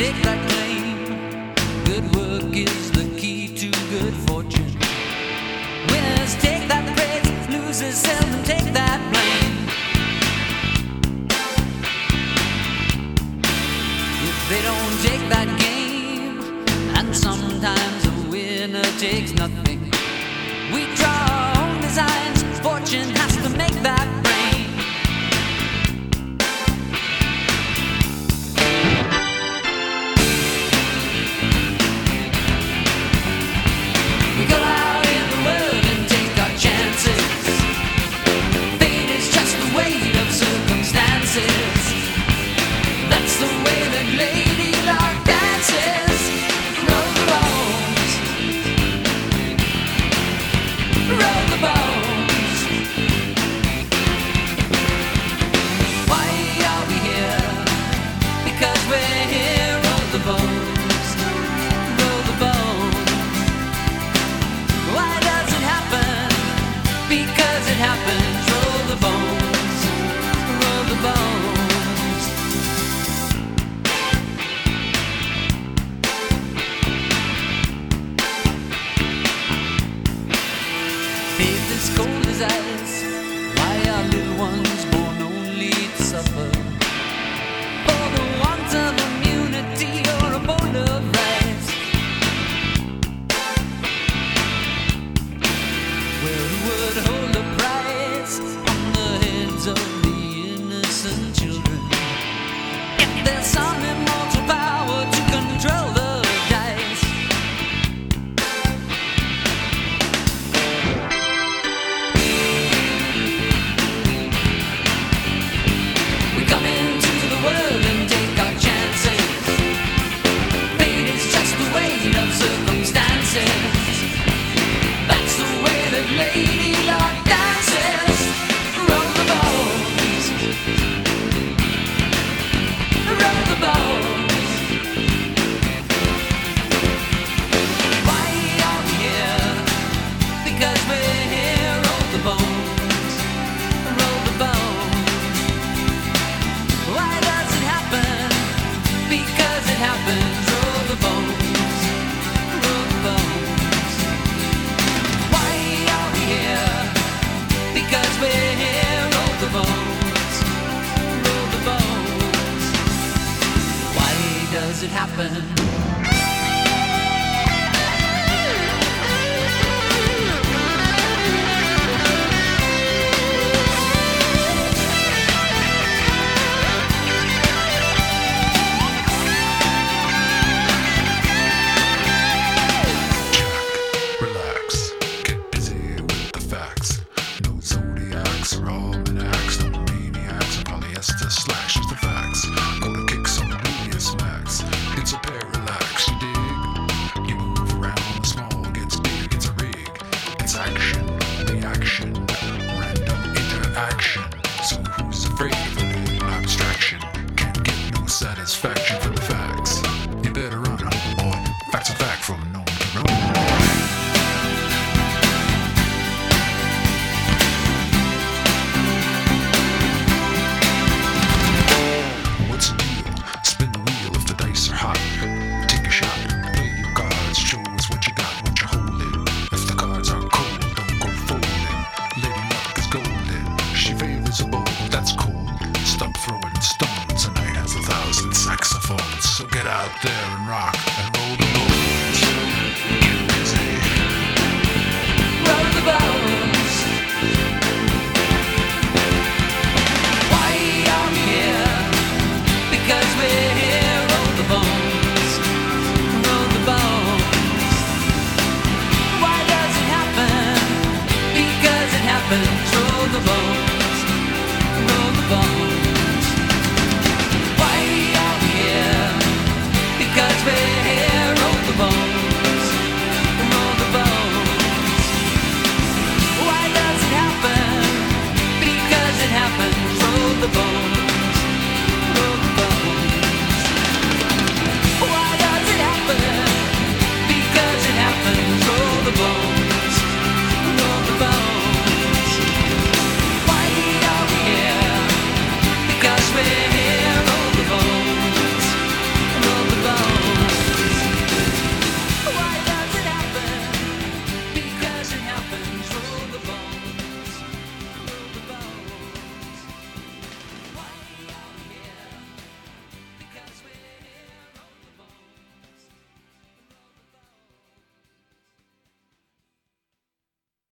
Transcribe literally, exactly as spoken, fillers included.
take that claim. Good work is the key to good fortune. Winners take that praise, losers seldom take that blame. If they don't take that game, and sometimes a winner takes nothing, we draw our own designs, fortune has to make that brain. We go out in the world and take our chances. Fate is just the weight of circumstances. That's the way that Lady Luck dances. Roll the bones, roll the bones. Why are we here? Because we're here. Roll the bones, roll the bones. Why does it happen? Because it happens. Roll the bones, roll the bones. Faith is cold as ice. Why are little ones born only to suffer? For the want of immunity or a bowl of rice. Well, who would hold a price on the heads of the innocent children? If there's some immortal power to control the dice. We come into the world and take our chances. Fate is just the weight of circumstances. That's the way that Lady Luck dances. Roll the bones, roll the bones. Why are we here? Because we're here. Roll the bones, roll the bones. Why does it happen? Because it happens. Roll the bones, roll the bones. Why are we here? Because we're here. Roll the bones, roll the bones. Why does it happen? Relax, get busy with the facts. No zodiacs or almanacs, no maniacs or polyester slash. It's the facts. Gonna kick some blues max. It's a parallax, you dig? You move around, the small gets big. It's a rig. It's action, the action, random interaction. So who's afraid of a little abstraction? Can't get no satisfaction from the facts. You better run, homeboy. Facts are fact from known to known. What's the deal? Spin the wheel if the dice are hot. Take a shot, play your cards, show us what you got, what you're holding. If the cards are cold, don't go folding. Lady Luck is golden, she favors a bowl, that's cool. Stop throwing stones, and I has a thousand saxophones. So get out there and rock and roll the